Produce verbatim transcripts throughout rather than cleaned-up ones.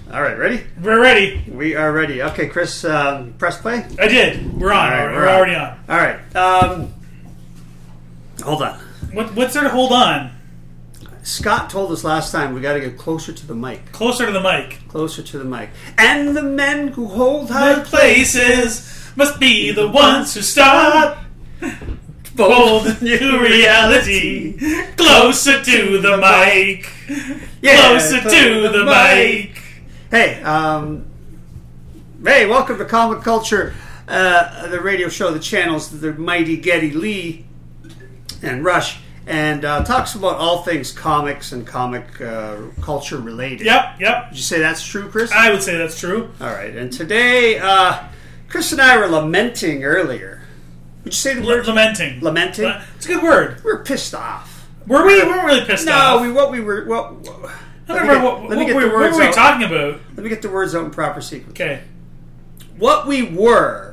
All right, ready? We're ready. We are ready. Okay, Chris, um, press play. I did. We're on. All right, we're we're on. already on. All right. Um, hold on. What, what's there to hold on? Scott told us last time we got to get closer to the mic. Closer to the mic. Closer to the mic. And the men who hold high The places must be the ones who stop. Bold new reality. Closer to the mic. Yeah, Closer to the mic. Hey, um, hey, welcome to Comic Culture, uh, the radio show that channels the mighty Geddy Lee and Rush, and uh, talks about all things comics and comic uh, culture related. Yep, yep. Did you say that's true, Chris? I would say that's true. All right, and today, uh, Chris and I were lamenting earlier. Would you say the word? Lamenting. Lamenting? It's a good word. We were pissed off. Were we? We weren't really pissed no, off. No, we what we were. What, what, I don't remember what, what, what, what were we out. talking about. Let me get the words out in proper sequence. Okay. What we were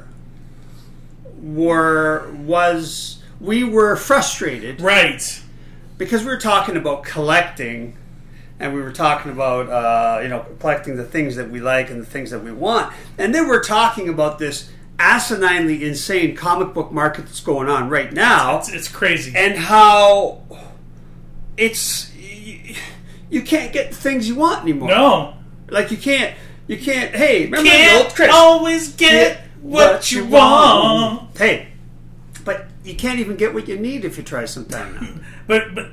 were was we were frustrated, right? Because we were talking about collecting, and we were talking about uh, you know collecting the things that we like and the things that we want, and then we're talking about this asininely insane comic book market that's going on right now. It's, it's crazy, and how it's you can't get the things you want anymore. No, like you can't. You can't. Hey, remember can't the old Chris? Always get, get what, what you want. want. Hey, but you can't even get what you need if you try sometime now. but but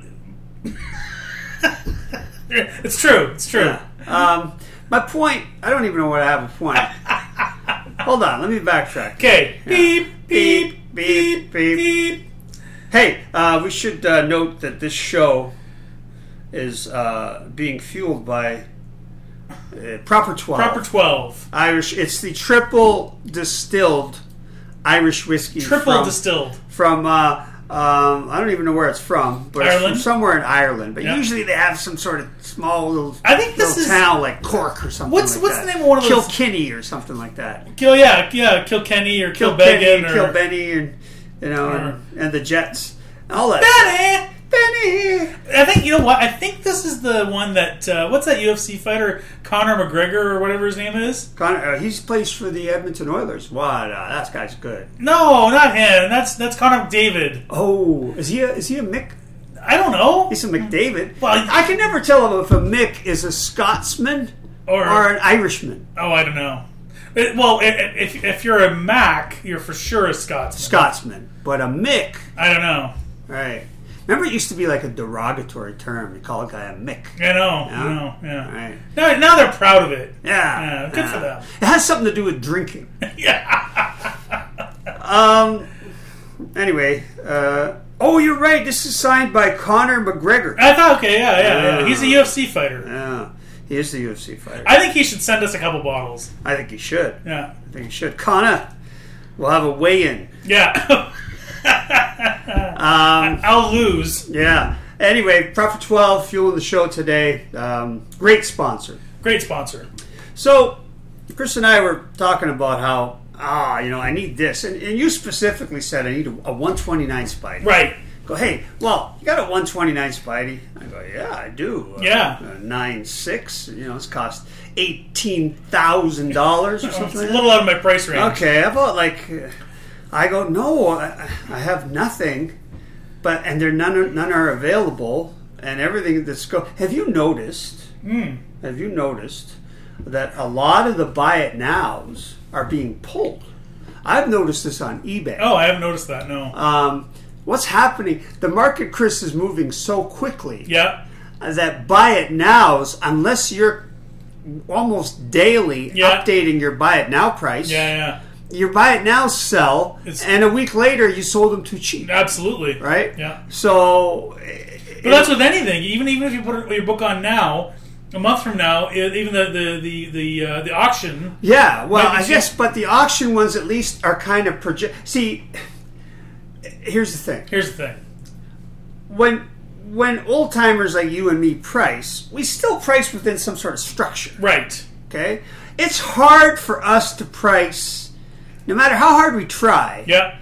it's true. It's true. Yeah. Um, my point. I don't even know what I have a point. Hold on. Let me backtrack. Okay. Yeah. Beep, beep, beep, beep, beep. Hey, uh, we should uh, note that this show is uh, being fueled by uh, Proper twelve. Proper twelve. Irish. It's the triple distilled Irish whiskey. Triple from, distilled. From, uh, um, I don't even know where it's from. But Ireland? It's from somewhere in Ireland. But yeah. usually they have some sort of small little, I think this little is, town like Cork or something what's, like what's that. What's the name of one of those? Kilkenny or something like that. Kill, yeah, yeah, Kilkenny or Kilbeggan. Kilkenny, Kilbenny, and, you know, or, and, and the Jets. All that. Benny! Benny! I think, you know what, I think this is the one that, uh, what's that U F C fighter, Conor McGregor or whatever his name is? Conor, uh, he's plays for the Edmonton Oilers. What? Uh, that guy's good. No, not him. That's that's Conor McDavid. Oh, is he a, is he a Mick? I don't know. He's a McDavid. Well, I can never tell if a Mick is a Scotsman or, or an Irishman. Oh, I don't know. It, well, if if you're a Mac, you're for sure a Scotsman. Scotsman. But a Mick... I don't know. Right. Remember, it used to be like a derogatory term. You call a guy a Mick. I know. Yeah? I know. Yeah. Right. Now, now they're proud of it. Yeah. Yeah. Good yeah. for them. It has something to do with drinking. yeah. um. Anyway. Uh, oh, you're right. This is signed by Conor McGregor. I thought, okay, yeah, yeah, yeah. yeah. He's a U F C fighter. Yeah. He is the U F C fighter. I think he should send us a couple bottles. I think he should. Yeah. I think he should. Conor, we'll have a weigh-in. Yeah. um, I'll lose. Yeah. Anyway, Proper twelve fueling the show today. Um, great sponsor. Great sponsor. So, Chris and I were talking about how, ah, you know, I need this. And, and you specifically said I need a, a one twenty-nine Spidey. Right. Go, hey, well, you got a one twenty-nine Spidey? I go, yeah, I do. Yeah. Uh, nine six. You know, it's cost eighteen thousand dollars or something It's like a that. little out of my price range. Okay, I bought like... Uh, I go, no, I, I have nothing, but and there none none are available, and everything that's go. Have you noticed? Mm. Have you noticed that a lot of the buy it nows are being pulled? I've noticed this on eBay. Oh, I haven't noticed that. No. Um, what's happening? The market, Chris, is moving so quickly. Yeah. That buy it nows, unless you're almost daily yeah. updating your buy it now price. Yeah, yeah. You buy it now, sell, it's, and a week later you sold them too cheap. Absolutely. Right? Yeah. So... But that's with anything. Even even if you put your book on now, a month from now, even the the the the, uh, the auction... Yeah, well, I guess, but the auction ones at least are kind of... project. See, here's the thing. Here's the thing. When... When old-timers like you and me price, we still price within some sort of structure. Right. Okay? It's hard for us to price, no matter how hard we try. Yeah.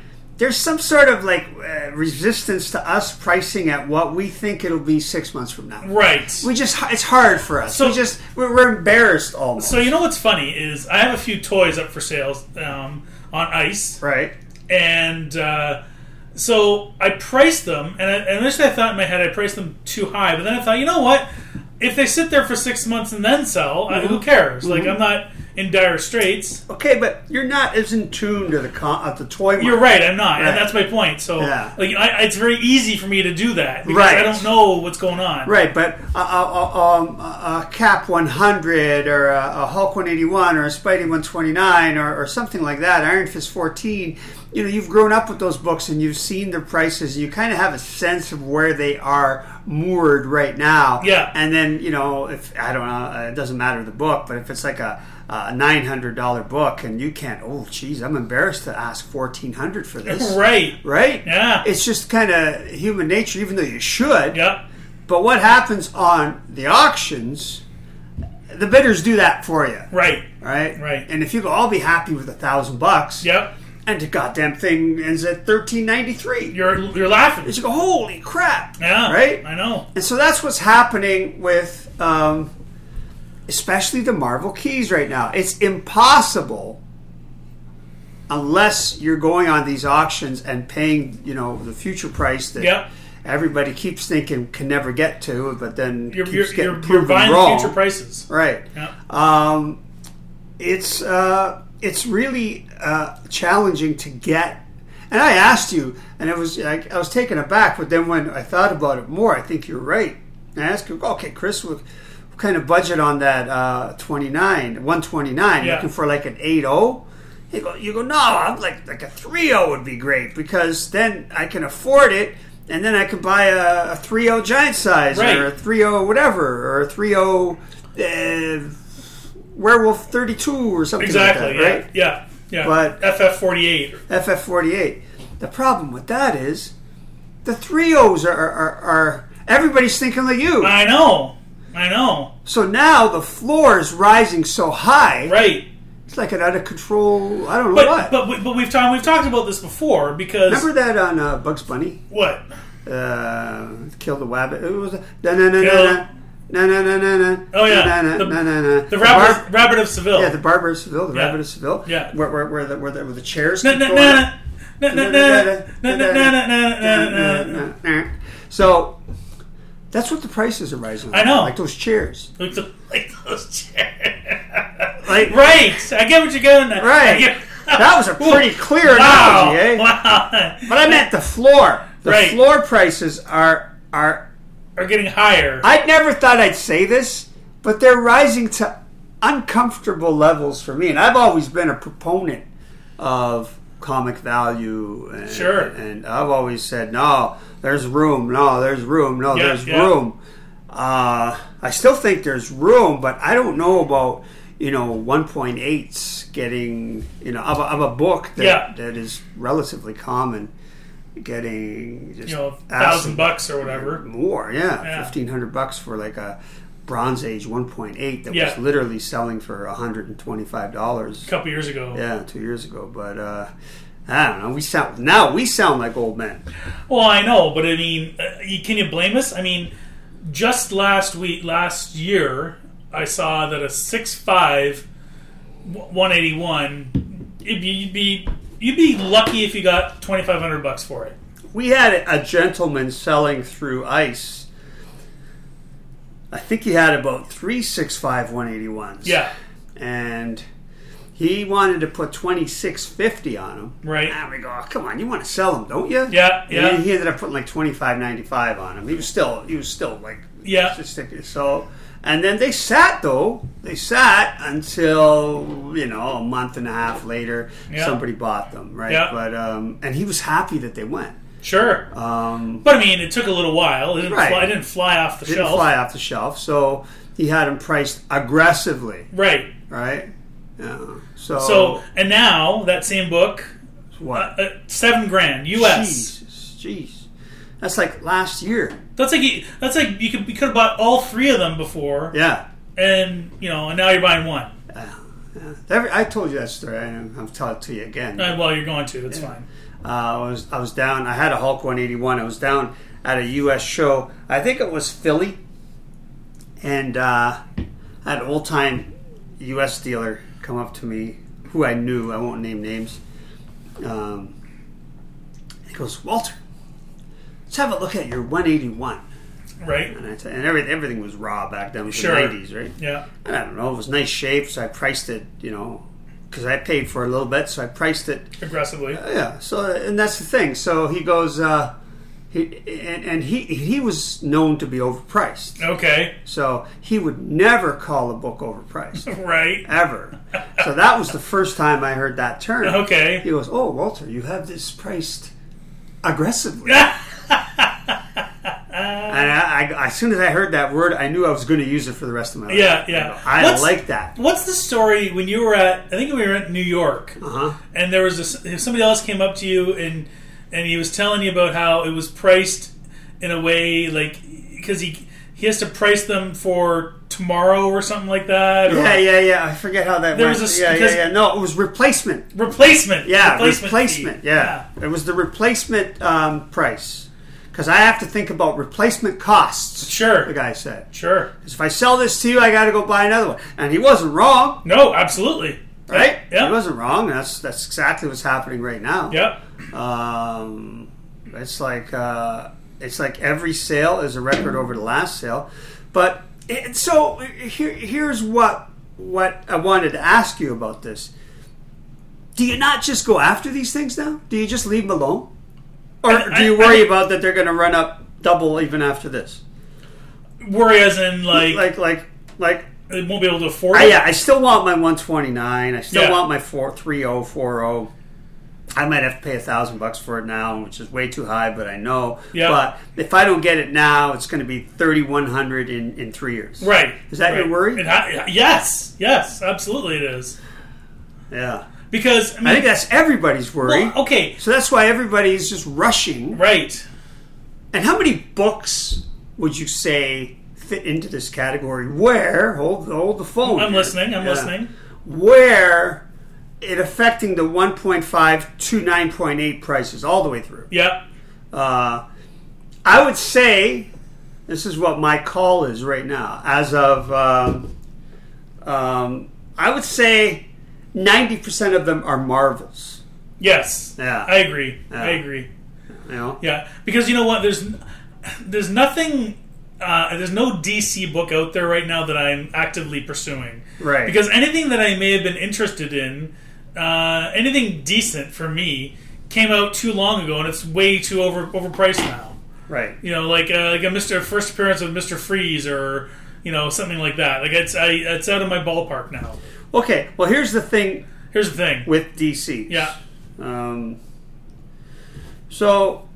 there's some sort of like uh, resistance to us pricing at what we think it'll be six months from now. Right. We just it's hard for us. So, we just we're, we're embarrassed almost. So you know what's funny is I have a few toys up for sale um, on ice. Right. And uh, so I priced them, and, I, and initially I thought in my head I priced them too high, but then I thought, you know what? If they sit there for six months and then sell, mm-hmm. I, who cares? Mm-hmm. Like, I'm not in dire straits. Okay, but you're not as in tune to the con- uh, the toy market. You're right, I'm not, right. and that's my point. So, yeah. like, I, it's very easy for me to do that because right. I don't know what's going on. Right, but a, a, um, a Cap one hundred or a, a Hulk one eighty-one or a Spidey one twenty-nine or, or something like that, Iron Fist fourteen, you know, you've grown up with those books and you've seen their prices. You kind of have a sense of where they are moored right now. Yeah. And then, you know, if, I don't know, it doesn't matter the book, but if it's like a a nine hundred dollars book and you can't, oh geez, I'm embarrassed to ask fourteen hundred dollars for this. Right. Right? Yeah. It's just kind of human nature, even though you should. Yeah. But what happens on the auctions, the bidders do that for you. Right. Right? Right. And if you go, I'll be happy with a thousand bucks. Yep. And the goddamn thing ends at thirteen ninety-three. You're you're laughing. You go, holy crap. Yeah. Right? I know. And so that's what's happening with um, especially the Marvel keys right now. It's impossible unless you're going on these auctions and paying, you know, the future price that yep. everybody keeps thinking can never get to, but then you're, keeps you're, getting you're, proven you're buying wrong. future prices. Right. Yep. Um, it's uh, it's really uh, challenging to get. And I asked you, and it was I, I was taken aback, but then when I thought about it more, I think you're right. I asked you, okay, Chris, what, what kind of budget on that uh, twenty-nine, one twenty-nine? Yeah. Looking for like an eight oh? You go, you go, no, I'm like like a three oh would be great because then I can afford it, and then I can buy a, a three oh giant size right. or a three oh whatever or a three oh uh, Werewolf thirty-two or something exactly, like that, right? Yeah, yeah, yeah. But F F forty-eight. F F forty-eight. The problem with that is the three ohs are, are, are everybody's thinking like you. I know, I know. So now the floor is rising so high, right? It's like an out of control. I don't know but, what. But but but we've talked we've talked about this before because remember that on uh, Bugs Bunny? What? Uh, Kill the Wabbit. It was na na na na na na na na na. Oh yeah, na, na, the, na, na, na. the rabbit, Bar- rabbit of Seville. Yeah, the Barber of Seville. The yeah. Rabbit of Seville. Yeah, where where, where the where the, where the chairs. Na, na, keep na, going na, na, na, na, na, na, na, na, na, na. So that's what the prices are rising. I know, like those chairs, like, the, like those chairs. Like, right, I get what you're getting at. Right, get, that was a pretty clear wow. analogy, eh? Wow, but I meant the floor. The right. floor prices are are are getting higher. I never thought I'd say this, but they're rising to uncomfortable levels for me, and I've always been a proponent of comic value. And, sure. And I've always said, no, there's room. No, there's room. No, yeah, there's yeah. room. Uh, I still think there's room, but I don't know about, you know, one point eights getting, you know, of a, of a book that, yeah. that is relatively common, getting just you know, thousand bucks or whatever. More, yeah. yeah. fifteen hundred bucks for like a Bronze Age one point eight that yeah. was literally selling for one hundred twenty-five dollars a couple years ago. Yeah, two years ago. But uh, I don't know. We sound now we sound like old men. Well, I know, but I mean, uh, can you blame us? I mean, just last week, last year, I saw that a six five one eighty-one. You'd be, you'd be you'd be lucky if you got twenty-five hundred bucks for it. We had a gentleman selling through ICE. I think he had about three six five one eighty-ones. Yeah. And he wanted to put twenty-six fifty on them. Right. And we go, oh, come on, you want to sell them, don't you? Yeah, yeah. And he ended up putting like twenty-five ninety-five on them. He was still, he was still like, yeah. Just so, and then they sat though. They sat until, you know, a month and a half later, yeah. somebody bought them, right? Yeah. But um, and he was happy that they went. Sure. Um, but I mean, it took a little while. It didn't, right. fly, it didn't fly off the it didn't shelf. fly off the shelf. So he had them priced aggressively. Right. Right. Yeah. So. So and now that same book, what? Uh, uh, seven grand U S. Jesus, jeez, that's like last year. That's like you, that's like you could you could have bought all three of them before. Yeah. And you know, and now you're buying one. Yeah. Yeah. Every, I told you that story. I, I'll tell it to you again. Uh, well, you're going to. That's yeah. fine. Uh, I was I was down. I had a Hulk one eighty-one. I was down at a U S show. I think it was Philly, and uh, I had an old time U S dealer come up to me, who I knew. I won't name names. Um, he goes, Walter, let's have a look at your one eighty-one. Right. And, I t- and everything, everything was raw back then. It was Sure. the nineties, right? Yeah. And I don't know. It was nice shape, so I priced it, you know, because I paid for it a little bit, so I priced it. Aggressively. Uh, yeah. So, and that's the thing. So he goes, uh, he and, and he he was known to be overpriced. Okay. So he would never call a book overpriced. Right. Ever. So that was the first time I heard that term. Okay. He goes, oh, Walter, you have this priced aggressively. And I, I, as soon as I heard that word, I knew I was going to use it for the rest of my life. Yeah, yeah. I What's- like that. What's the story when you were at? I think we were in New York, Uh-huh. and there was this, somebody else came up to you and and he was telling you about how it was priced in a way like because he he has to price them for tomorrow or something like that. Or Yeah, yeah, yeah. I forget how that There went. was a- yeah, yeah, because- yeah. No, it was replacement. replacement. Yeah, replacement. replacement. fee. yeah. It was the replacement um, price. Because I have to think about replacement costs. Sure. The guy said. Sure. If I sell this to you, I got to go buy another one. And he wasn't wrong, No, absolutely. right? Yeah. He wasn't wrong. That's that's exactly what's happening right now. Yep. Um, it's like uh, it's like every sale is a record over the last sale. But it, so here, here's what what I wanted to ask you about this. Do you not just go after these things now? Do you just leave them alone? Or I- do you I- worry I- about that they're going to run up double even after this? Worry as in like, Like, like, like. they won't be able to afford I, it. yeah, I still want my one twenty-nine. I still Yeah. want my four three oh four oh. I might have to pay a thousand bucks for it now, which is way too high, but I know. Yeah. But if I don't get it now, it's going to be thirty one hundred in in three years. Right. Is that right. your worry? It ha- yes. Yes. Absolutely, it is. Yeah. Because I, mean, I think that's everybody's worry. well, okay. So that's why everybody's just rushing. Right. And how many books would you say fit into this category? Where hold hold the phone. I'm here. listening. I'm Yeah. listening. Where it affecting the one point five to nine point eight prices all the way through. Yep. Uh, I would say this is what my call is right now. As of, um, um, I would say ninety percent of them are Marvels. Yes. Yeah. I agree. Yeah. I agree. You know? Yeah, because you know what? There's there's nothing. Uh, there's no D C book out there right now that I'm actively pursuing. Right. Because anything that I may have been interested in, uh, anything decent for me, came out too long ago, and it's way too over overpriced now. Right. You know, like uh, like a Mister first appearance of Mister Freeze, or you know something like that. Like it's I it's out of my ballpark now. Okay. Well, here's the thing Here's the thing. with D C. Yeah. Um, so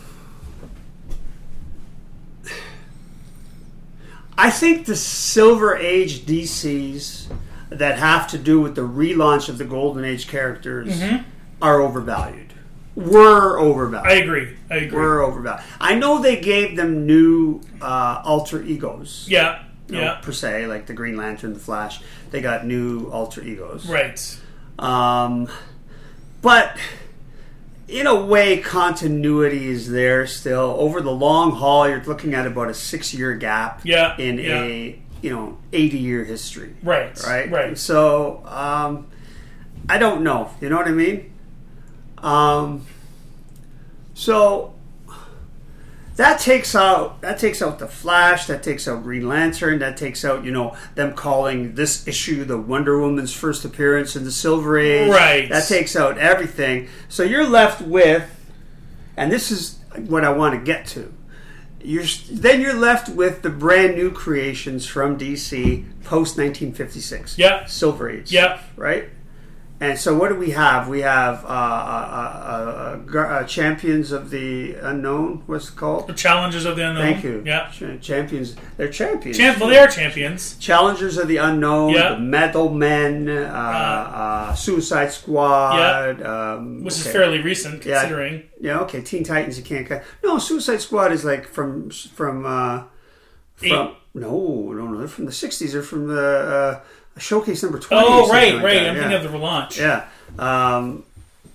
I think the Silver Age D Cs that have to do with the relaunch of the Golden Age characters Mhm. are overvalued. Were overvalued. I agree. I agree. Were overvalued. I know they gave them new uh, alter egos. yeah. you know, Yeah. Per se, like the Green Lantern, the Flash. They got new alter egos. Right. Um, but in a way, continuity is there still. Over the long haul, you're looking at about a six-year gap Yeah, in yeah. a you know eighty-year history. Right. Right. Right. So um, I don't know. You know what I mean? Um, so that takes out that takes out the Flash. That takes out Green Lantern. That takes out you know them calling this issue the Wonder Woman's first appearance in the Silver Age. Right. That takes out everything. So you're left with, and this is what I want to get to. You're then you're left with the brand new creations from D C post nineteen fifty-six. Yeah. Silver Age. Yeah. Right. And so what do we have? We have uh, uh, uh, uh, uh, Champions of the Unknown. What's it called? The Challengers of the Unknown. Thank you. Yeah. Ch- champions. They're champions. Champ- well, they are champions. Challengers of the Unknown. Yeah. The Metal Men. Uh, uh, Suicide Squad. Um, Which is okay. fairly recent, Yeah. considering. Yeah. Okay. Teen Titans. You can't cut. No. Suicide Squad is like from from uh, from. Eight. No, no, no. They're from the sixties. They're from the uh, Showcase number twenty. or Oh, something right, like right. that. I'm yeah. thinking of the relaunch. Yeah. Um,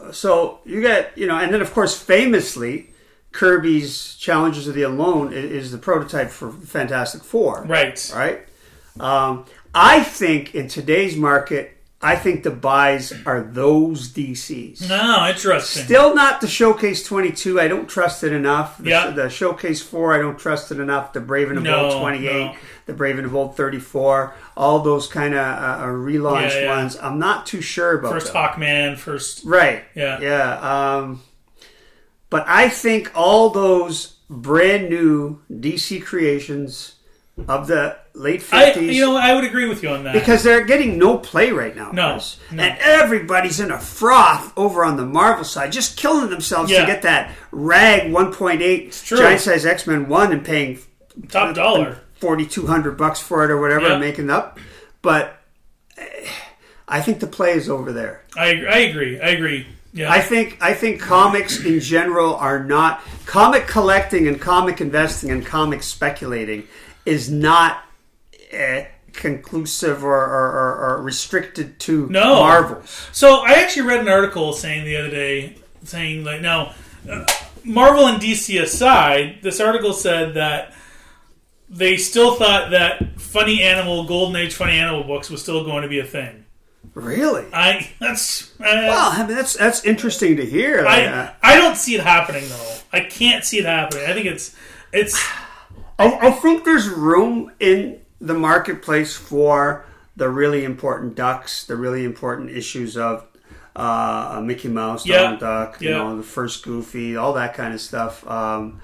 so you get, you know, and then of course, famously, Kirby's Challengers of the Unknown is, is the prototype for Fantastic Four. Right. Right. Um, I think in today's market, I think the buys are those D Cs. No, interesting. Still not the Showcase twenty-two. I don't trust it enough. The, Yeah. the Showcase four, I don't trust it enough. The Brave and the No, Bold twenty-eight, no. the Brave and the Bold thirty-four, all those kind of uh, uh, relaunched Yeah, yeah. ones. I'm not too sure about First them. Hawkman, first... Right. Yeah. Yeah. Um, but I think all those brand new D C creations of the late I, fifties... you know, I would agree with you on that. because they're getting no play right now. No, Chris. no. And everybody's in a froth over on the Marvel side, just killing themselves Yeah. to get that rag one point eight true. giant size X-Men one and paying Top dollar. forty-two hundred bucks for it or whatever, Yeah. and making up. But eh, I think the play is over there. I, I agree. I agree. Yeah. I think I think comics in general are not comic collecting and comic investing and comic speculating is not uh, conclusive or, or, or, or restricted to No. Marvels. So I actually read an article saying the other day, saying like, now, uh, Marvel and D C aside, this article said that they still thought that funny animal, Golden Age funny animal books was still going to be a thing. Really? I that's uh, Well, I mean that's that's interesting to hear. Like, I uh, I don't see it happening though. I can't see it happening. I think it's it's I, I think there's room in the marketplace for the really important ducks, the really important issues of uh, Mickey Mouse, Yeah. Donald Duck, you Yeah. know, the first Goofy, all that kind of stuff. Um,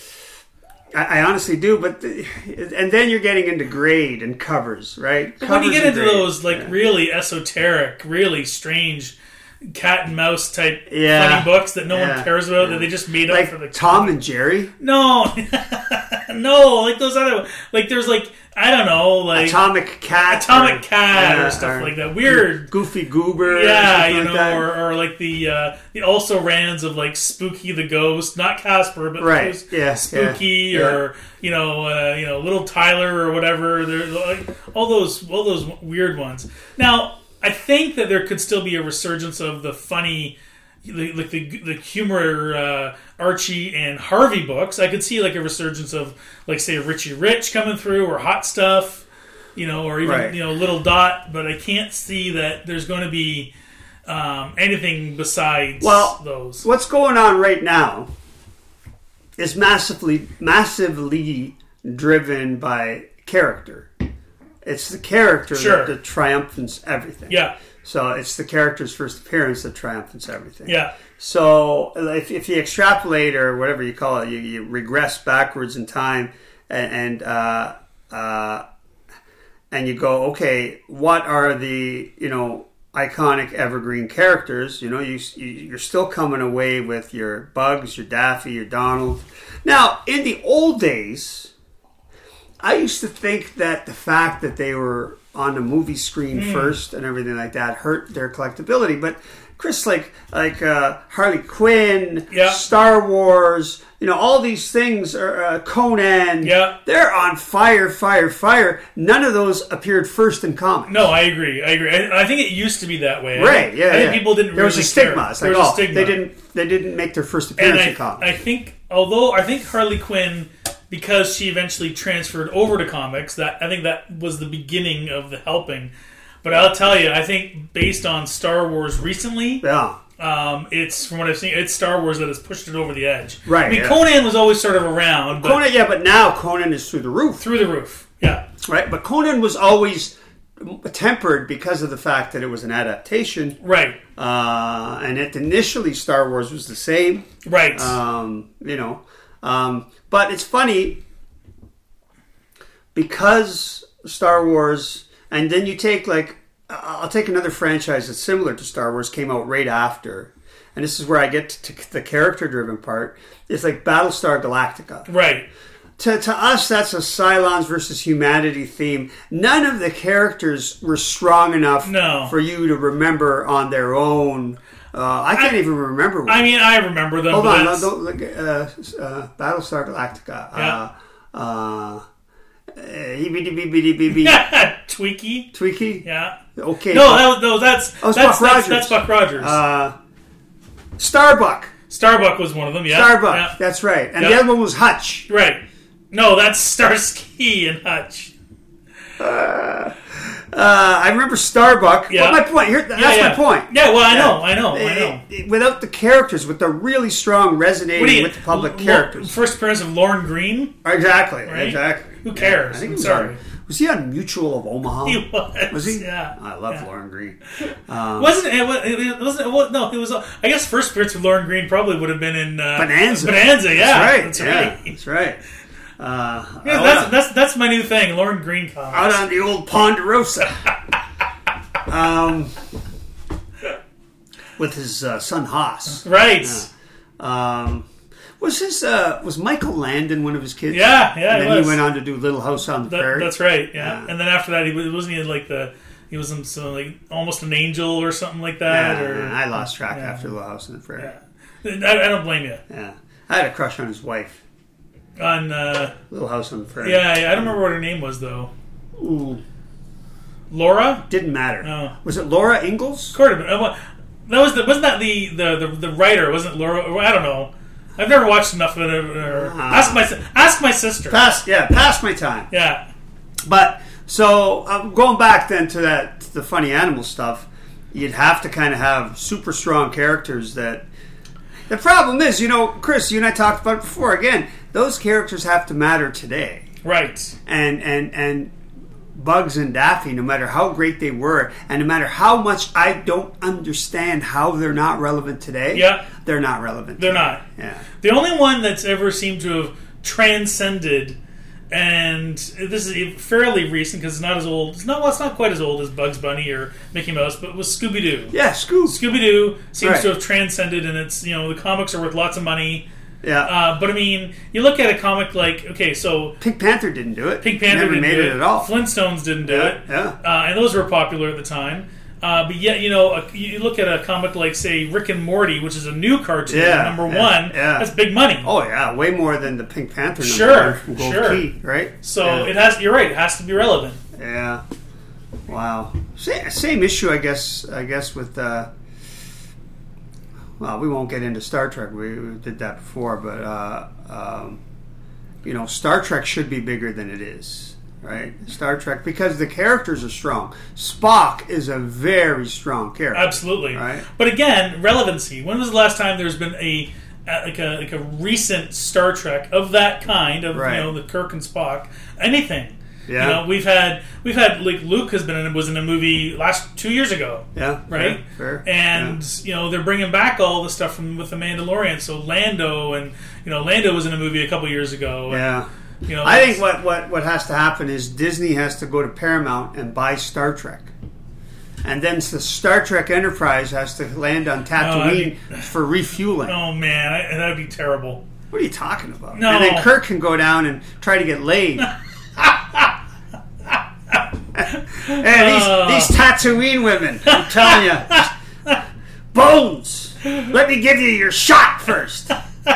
I, I honestly do, but the, and then you're getting into grade and covers, right? when you Covers get and into grade. those like Yeah. really esoteric, really strange cat and mouse type Yeah. funny books that no Yeah. one cares about Yeah. that they just made up like for the Tom and Jerry, No, no, like those other, like there's like I don't know, like Atomic Cat, Atomic or- Cat yeah, or stuff or like that. Weird, Goofy Goober, or yeah, something you like know, that. or, or like the uh, the also rans of like Spooky the Ghost, not Casper, but Right, those yeah, Spooky yeah, or you know, uh, you know, Little Tyler or whatever. There's like all those all those weird ones. Now, I think that there could still be a resurgence of the funny. Like the the humor uh, Archie and Harvey books, I could see like a resurgence of like say Richie Rich coming through or Hot Stuff, you know, or even Right. you know Little Dot. But I can't see that there's going to be um, anything besides Well, those. What's going on right now is massively, massively driven by character. It's the character Sure. that, that triumphs everything. Yeah, So it's the character's first appearance that triumphs everything. yeah, So if, if you extrapolate or whatever you call it, you, you regress backwards in time and and, uh, uh, and you go, okay, what are the you know iconic evergreen characters? You know, you you're still coming away with your Bugs, your Daffy, your Donald. Now, in the old days, I used to think that the fact that they were on the movie screen Mm. first and everything like that hurt their collectability. But Chris, like like uh, Harley Quinn, Yeah. Star Wars, you know, all these things are uh, Conan. Yeah. They're on fire, fire, fire. None of those appeared first in comics. no, I agree, I agree. I, I think it used to be that way. I Right? think, Yeah. I think yeah. people didn't. There really was a stigma. care. It's There like, was a oh, stigma. they didn't they didn't make their first And appearance I, in comics. I think, although I think Harley Quinn, because she eventually transferred over to comics, that I think that was the beginning of the helping. But I'll tell you, I think based on Star Wars recently, yeah. um, it's from what I've seen, it's Star Wars that has pushed it over the edge. Right, I mean, yeah. Conan was always sort of around, but Conan, yeah, but now Conan is through the roof. through the roof. Yeah, Right, but Conan was always tempered because of the fact that it was an adaptation, right, uh, and it initially Star Wars was the same, right. um, you know. Um, but it's funny because Star Wars, and then you take like I'll take another franchise that's similar to Star Wars, came out right after, and this is where I get to the character-driven part. It's like Battlestar Galactica. right. To, to us, that's a Cylons versus humanity theme. None of the characters were strong enough No. for you to remember on their own. Uh, I can't I- even remember one. I mean, I remember them. Hold but on, that's- don't look at, uh, uh, Battlestar Galactica. Yeah. Uh, uh, Tweaky? Tweaky. Yeah. Okay. No, that was, no, that's Oh, it's that's, Buck that's, Rogers. that's Buck Rogers. Uh, Starbuck. Starbuck was one of them, yeah. Starbuck, yeah. that's right. And yeah. the other one was Hutch. Right. No, that's Starsky and Hutch. Uh, uh, I remember Starbuck. Yeah. But my point here, that's yeah, yeah. my point. Yeah, well, I yeah. know, I know, I know. It, it, without the characters, with the really strong resonating you, with the public L- characters. First appearance of Lauren Green? Exactly, Right? exactly. Who cares? Yeah, I think I'm he was sorry. On, was he on Mutual of Omaha? He was. Was he? Yeah. I love yeah. Lauren Green. Um, Wasn't it? It wasn't. It was, no, it was. I guess first appearance of Lauren Green probably would have been in uh, Bonanza. Bonanza, yeah, That's right. That's yeah, right. That's right. Uh, Yeah, that's, that's that's my new thing. Lauren Green comics. out on the old Ponderosa. um, with his uh, son Haas. Right. Yeah. Um, was his uh, was Michael Landon one of his kids? Yeah, yeah. And it then was. he went on to do Little House on the That, Prairie. that's right. Yeah. Yeah. And then after that, he was, wasn't he like the he was in some, like almost an angel or something like that. Yeah, or I lost track yeah. after Little House on the Prairie. Yeah. I, I don't blame you. Yeah, I had a crush on his wife. On uh, Little House on the Prairie. yeah, I don't remember what her name was though. Ooh, Laura. didn't matter. Oh. Was it Laura Ingalls? Could have been. Uh, well, That was the wasn't that the the, the, the writer? Wasn't Laura? I don't know. I've never watched enough of it. Or, Ah. ask my si- ask my sister. Past, yeah, past my time. Yeah. But so um, going back then to that to the funny animal stuff, you'd have to kind of have super strong characters. That the problem is, you know, Chris, you and I talked about it before. Again, those characters have to matter today. Right. And and and Bugs and Daffy, no matter how great they were, and no matter how much I don't understand how they're not relevant today, Yeah. they're not relevant. They're today. not. Yeah. The only one that's ever seemed to have transcended, and this is fairly recent because it's not as old. It's not. Well, it's not quite as old as Bugs Bunny or Mickey Mouse, but it was Scooby Doo. Yeah, Scoop. Scooby Doo seems Right. to have transcended, and it's you know the comics are worth lots of money. Yeah. Uh, but I mean, you look at a comic like okay, so Pink Panther didn't do it. Pink Panther Never didn't made do it, it at all. Flintstones didn't do Yeah, it. yeah. Uh, and those were popular at the time. Uh, but yet, you know, a, you look at a comic like, say, Rick and Morty, which is a new cartoon, Yeah, number yeah, one. yeah. That's big money. Oh yeah, way more than the Pink Panther. number Sure, one from Gold sure. Key, right? So yeah. it has. You're right. It has to be relevant. Yeah. Wow. Same, same issue, I guess. I guess with. Uh, well, we won't get into Star Trek. We, we did that before, but uh, um, you know, Star Trek should be bigger than it is, right? Star Trek because the characters are strong. Spock is a very strong character. Absolutely. Right. But again, relevancy. When was the last time there's been a uh, like a like a recent Star Trek of that kind of Right. you know the Kirk and Spock anything? Yeah. You know, we've had we've had like Luke has been in was in a movie last two years ago. Yeah. Right, Fair. fair. and you know they're bringing back all the stuff from with the Mandalorian. So Lando and you know Lando was in a movie a couple years ago. And, Yeah. you know, I think it's- what, what, what has to happen is Disney has to go to Paramount and buy Star Trek. And then the Star Trek Enterprise has to land on Tatooine I for refueling. Oh man, I, that would be terrible. What are you talking about? No. And then Kirk can go down and try to get laid. And these, Uh. these Tatooine women, I'm telling you, bones. Let me give you your shot first.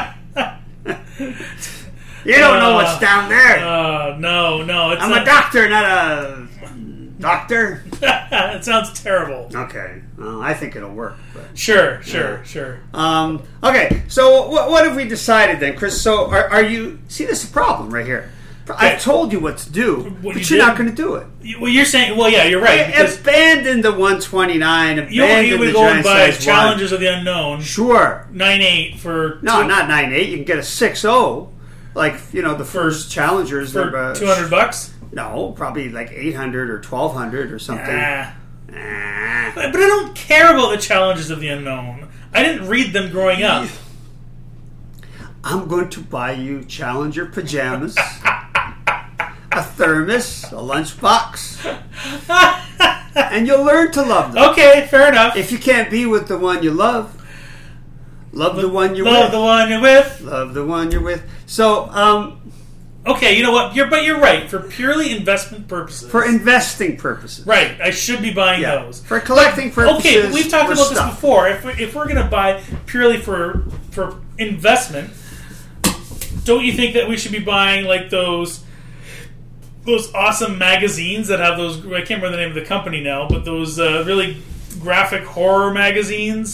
You don't know what's down there. Uh, no, no, it's I'm not, a doctor, not a doctor. it sounds terrible. Okay, well, I think it'll work. But. Sure, sure, sure. Um, okay, so what, what have we decided then, Chris? So are, are you... See, this is a problem right here. I've told you what to do, What but you you're did? not going to do it. You- Well, you're saying, well, yeah, you're right. Because Abandon the one twenty-nine, abandon you you the would go and giant buy size Challengers of the Unknown, one. Sure. nine eight for No, two, not nine eight. You can get a six oh. Like, you know, the first Challengers. for they're, uh, two hundred bucks. No, probably like eight hundred or twelve hundred or something. Ah. Ah. But but I don't care about the Challengers of the Unknown. I didn't read them growing up. I'm going to buy you Challenger pajamas, a thermos, a lunchbox, and you'll learn to love them. Okay, fair enough. If you can't be with the one you love, love the one you're Love with. the one you're with. Love the one you're with. So, um, Okay, you know what? You're but you're right. For purely investment purposes. for investing purposes. right, I should be buying Yeah. those. For collecting purposes. Okay, but we've talked for about stuff. this before. If we, if we're going to buy purely for for investment, don't you think that we should be buying like those those awesome magazines that have those? I can't remember the name of the company now, but those uh, really graphic horror magazines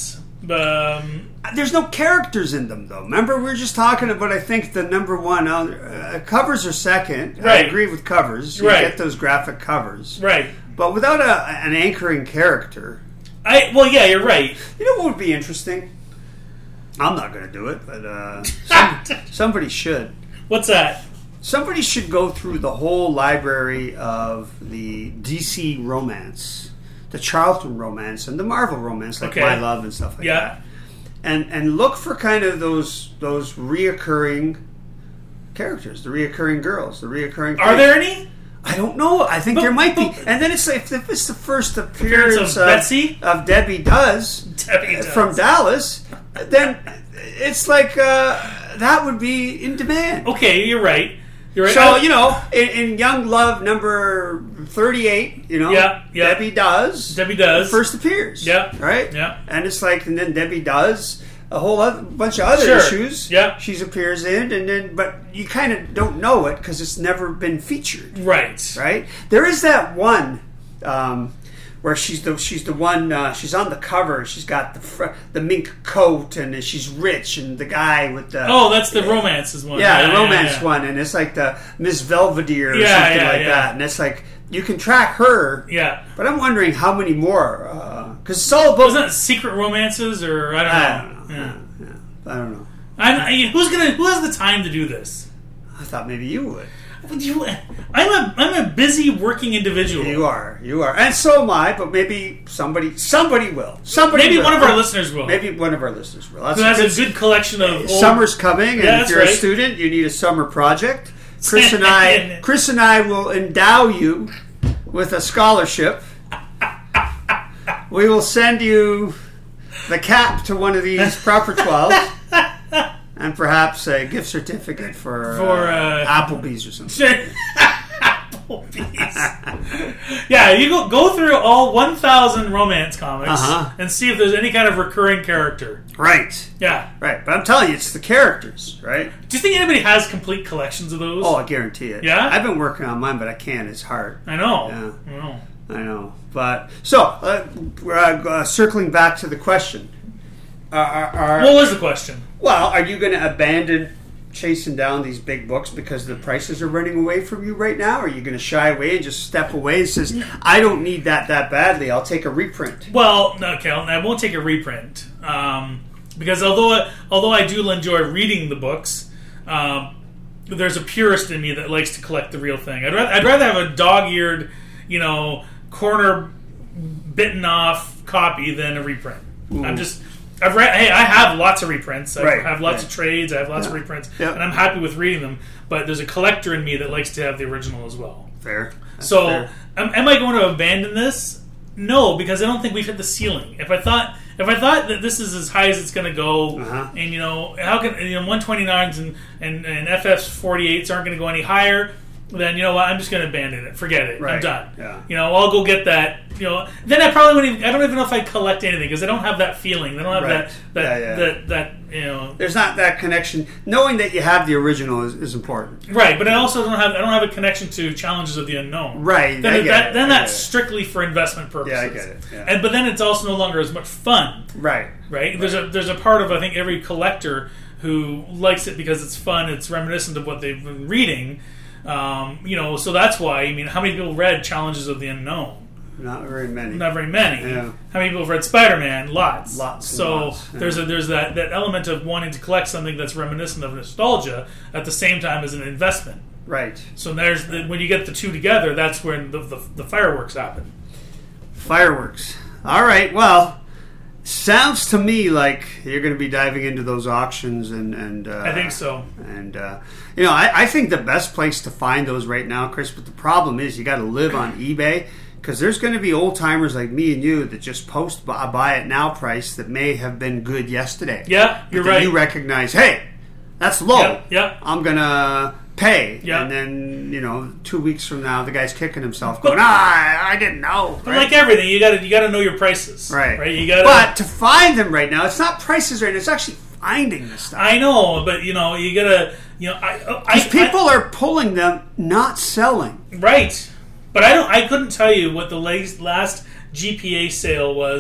Um, There's no characters in them, though. Remember, we were just talking about, I think, the number one. Uh, covers are second. Right. I agree with covers. You right. get those graphic covers. Right. But without a, an anchoring character... I Well, yeah, you're right. You know what would be interesting? I'm not going to do it, but uh, some, somebody should. What's that? Somebody should go through the whole library of the D C romance, the Charlton romance, and the Marvel romance, like Okay. My Love and stuff like Yeah. that. And and look for kind of those those reoccurring characters, the reoccurring girls, the reoccurring. Are there any? I don't know. I think But- there might be. but- And then it's like if it's the first Appearance appearance of of, Betsy? of Debbie Does, Debbie Does. from Dallas, then it's like uh, that would be in demand. Okay, you're right. You're right. So I- you know, in, in Young Love number thirty-eight, you know, Yeah, yeah. Debbie Does, Debbie Does. first appears, Yeah, right, yeah. and it's like, and then Debbie Does a whole other bunch of other Sure. issues, Yeah. she appears in, and then but you kind of don't know it because it's never been featured, Right. right? There is that one. Um, where she's the she's the one uh, she's on the cover. She's got the fr- the mink coat and she's rich and the guy with the Oh, that's the romances one. yeah, the romance yeah. one, and it's like the Miss Belvedere or Yeah, something yeah, like yeah. that, and it's like you can track her. Yeah. But I'm wondering how many more because it's all about. Wasn't it secret romances or I don't know? I don't know. Yeah. Yeah, yeah. I don't know. I'm, I, who's gonna? Who has the time to do this? I thought maybe you would. Would you, I'm a I'm a busy working individual. You are, you are, and so am I. But maybe somebody, somebody will. Somebody, Maybe will. one of our listeners will. Maybe one of our listeners will. That's Who has good. a good collection of old, Summer's coming, and Yeah, if that's you're right. a student, you need a summer project. Chris and I, Chris and I will endow you with a scholarship. We will send you the cap to one of these proper twelves, and perhaps a gift certificate for, For, uh, uh, Applebee's or something. Applebee's. Yeah, you go go through all one thousand romance comics Uh-huh. and see if there's any kind of recurring character. Right, Yeah. right. But I'm telling you, it's the characters, right? Do you think anybody has complete collections of those? Oh, I guarantee it. Yeah? I've been working on mine, but I can't. It's hard. I know. Yeah. I know. I know, but so uh, we're, uh, uh, circling back to the question. Uh, are, are, What was the question? well, are you going to abandon chasing down these big books because the prices are running away from you right now? Or are you going to shy away and just step away and says, "I don't need that that badly. I'll take a reprint." Well, no, okay, I won't take a reprint um, because although although I do enjoy reading the books, um, there's a purist in me that likes to collect the real thing. I'd rather, I'd rather have a dog-eared, you know, corner bitten off copy than a reprint. Ooh. I'm just. I've read. Hey, I have lots of reprints. I Right, have lots right. of trades. I have lots Yeah. of reprints, Yeah. and I'm happy with reading them. But there's a collector in me that likes to have the original as well. Fair. That's So, fair. am, am I going to abandon this? No, because I don't think we've hit the ceiling. If I thought, if I thought that this is as high as it's going to go, Uh-huh. and you know, how can you know one twenty-nines and and, and F F's forty-eights aren't going to go any higher? Then you know what? I'm just going to abandon it. Forget it. I'm Right. done. Yeah. You know, I'll go get that. You know, then I probably wouldn't. Even, I don't even know if I'd collect anything because I don't have that feeling. I don't have Right. that that, Yeah, yeah. that that you know. There's not that connection. Knowing that you have the original is, is important. Right, but I also don't have I don't have a connection to Challenges of the Unknown. Right, Then, I get that, it, then I that's get it. strictly for investment purposes. Yeah, I get it, yeah. And but then it's also no longer as much fun. Right. Right? There's a there's a part of I think every collector who likes it because it's fun. It's reminiscent of what they've been reading. Um, you know, so that's why. I mean, how many people read Challenges of the Unknown? Not very many. Not very many. Yeah. How many people have read Spider-Man? Lots. Lots and So lots, yeah. there's a there's that, that element of wanting to collect something that's reminiscent of nostalgia at the same time as an investment. Right. So there's the, when you get the two together, that's when the, the, the fireworks happen. Fireworks. All right. Well, sounds to me like you're going to be diving into those auctions, and and uh, I think so. And uh, you know, I, I think the best place to find those right now, Chris. But the problem is, you got to live on eBay because there's going to be old timers like me and you that just post a buy it now price that may have been good yesterday. Yeah, But you're then right. You recognize, hey, that's low. Yep, yep. I'm gonna pay. Yep. And then you know, two weeks from now, the guy's kicking himself, going, "Ah, I didn't know." But right? like everything, you got to you got to know your prices, Right. Right. You got. But to find them right now, it's not prices right now. It's actually finding this stuff. I know, but you know, you gotta, you know, I, I Because people are pulling them, not selling. I, right. But I don't. I couldn't tell you what the last, last G P A sale was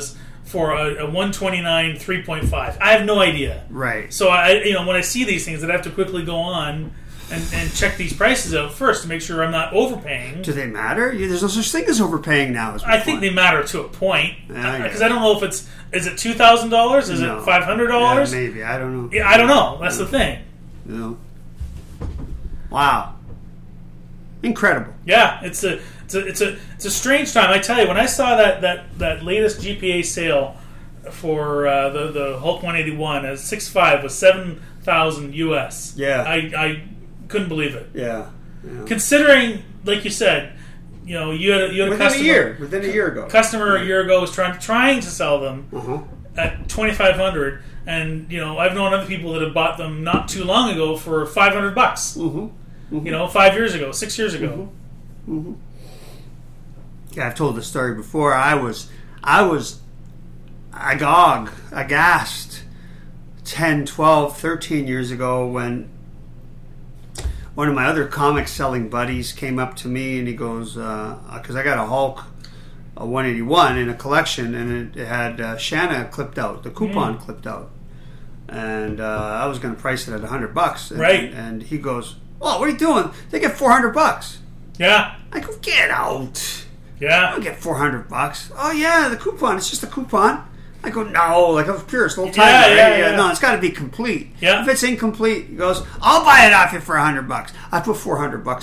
for a, a one twenty-nine three point five. I have no idea. Right. So I, you know, when I see these things, I have to quickly go on and, and check these prices out first to make sure I'm not overpaying. Do they matter? Yeah, there's no such thing as overpaying now. Is my I think point. they matter to a point Yeah, because I, I don't know if it's is it two thousand dollars, is No. it five hundred dollars? Yeah, maybe I don't know. Yeah, I don't know. That's the thing. You know. Wow. Incredible. Yeah, it's a it's a it's a it's a strange time. I tell you, when I saw that that, that latest G P A sale for uh, the the Hulk one eighty-one as six five was seven thousand U S. Yeah. I I couldn't believe it. Yeah. yeah. Considering, like you said, you know, you had a, you had a Within customer a year. Within a year ago. customer a year ago was trying trying to sell them Uh-huh. at twenty-five hundred, and you know, I've known other people that have bought them not too long ago for five hundred bucks. Mm-hmm. Mm-hmm. You know, five years ago, six years ago. Mm-hmm. Mm-hmm. Yeah, I've told the story before. I was, I was agog, aghast ten, twelve, thirteen years ago when one of my other comic selling buddies came up to me and he goes, because uh, I got a Hulk a one eighty-one in a collection and it, it had uh, Shanna clipped out, the coupon mm. clipped out. And uh, I was going to price it at one hundred bucks. And, right. And he goes, "Oh, what are you doing? They get four hundred bucks." Yeah. I go, "Get out." Yeah. I don't get four hundred bucks. "Oh, yeah, the coupon. It's just a coupon." I go, "No, like I was purist old time. Yeah, right? yeah, yeah. No, it's got to be complete. Yeah. If it's incomplete," he goes, "I'll buy it off you for a hundred bucks." I put four hundred bucks.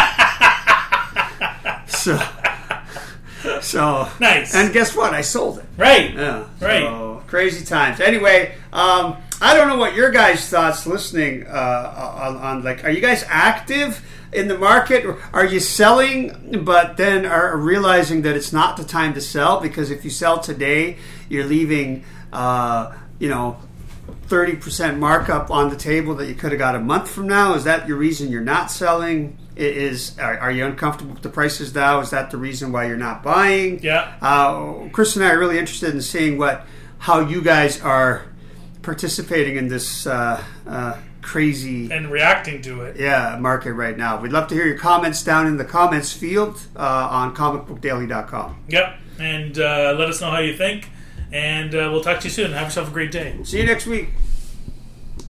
so, so nice. And guess what? I sold it. Right. Yeah. Right. So, crazy times. Anyway, um, I don't know what your guys' thoughts listening uh, on, on. Like, are you guys active in the market? Or are you selling, but then are realizing that it's not the time to sell? Because if you sell today, you're leaving, uh, you know, thirty percent markup on the table that you could have got a month from now. Is that your reason you're not selling? Is are, are you uncomfortable with the prices now? Is that the reason why you're not buying? Yeah. Uh, Chris and I are really interested in seeing what how you guys are participating in this uh, uh, crazy and reacting to it. Yeah, market right now. We'd love to hear your comments down in the comments field uh, on comic book daily dot com. Yep, and uh, let us know how you think. And uh, we'll talk to you soon. Have yourself a great day. See you next week.